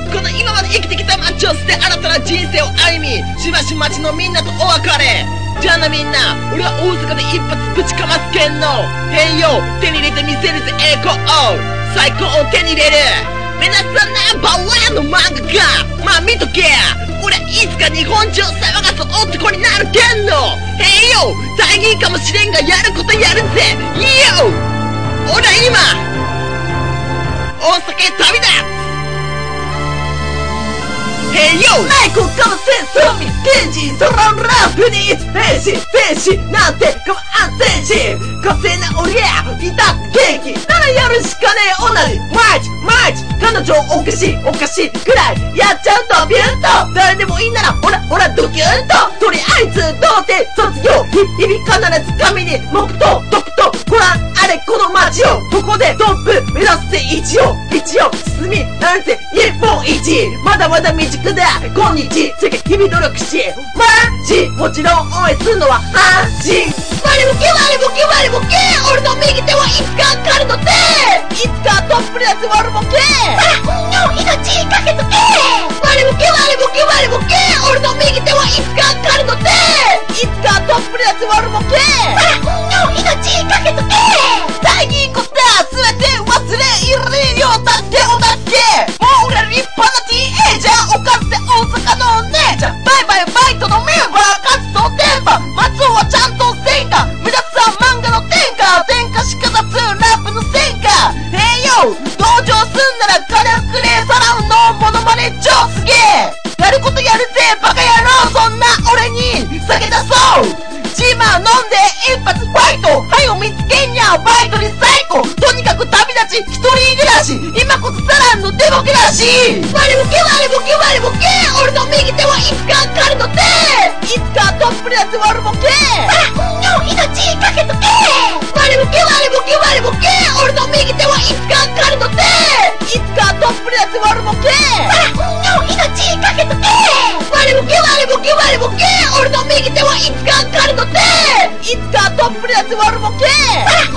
この今まで生きてきた街を捨て新たな人生を歩み、しばし街のみんなとお別れ。じゃあなみんな、俺は大阪で一発ぶちかますけんの。変容手に入れてみせるぜ栄光、最高を手に入れる。皆さんナンバーワンの漫画家、まあ見とけ。俺いつか日本中を騒がす男になるけんの。変容大義かもしれんがやることやるぜ。いいよ。俺は今大阪へ旅立つ。Hey yo! ないこかもせんそうみ天神そのラップにいつ兵士なんてかも安全し火星な俺やいたって元気ならやるしかねえ同じマイチ彼女おかしいくらいやっちゃうとビュンと誰でもいいならほらドキュンととりあえず童貞卒業日々必ず紙に黙祷ご覧あれこの街をここでトップ目指すぜ一応進みなんて日本一まだまだ未熟だ今日世間日々努力しマジもちろん応援するのは安心割りボケ俺の右手はいつかかるのでいつかトップのやつ割るボケ命かけとけ割りボケ俺の右手はいつかかるのでいつかトップのやつ割るボケ命かけとけ大義こった全て忘れいるよだっておだっけもう俺立派なティーエイジャーおかずで大阪のお姉ちゃんバイトのメンバー活動テンパ松尾はちゃんとせんか目指すは漫画の天下しか立つラップの戦果へいよ同情すんなら金くれサラウンのモノマネ超すげえやることやるぜバカ野郎そんな俺に酒出そうジーマ飲んで一発ファイトはいを見つけんにゃバイトに最高とにかく旅立ち一人暮らし今こそサランのデモクラシー割りボケ俺の右手はいつかかるのでいつかトップのやつ割るボケ命かけとけ割りボケ俺の右手はいつかかるのでいつかトップのやつ割るボケ命かけとけ割りボケ俺の右手はいつかかるのでいつかトップのやつ割るボケ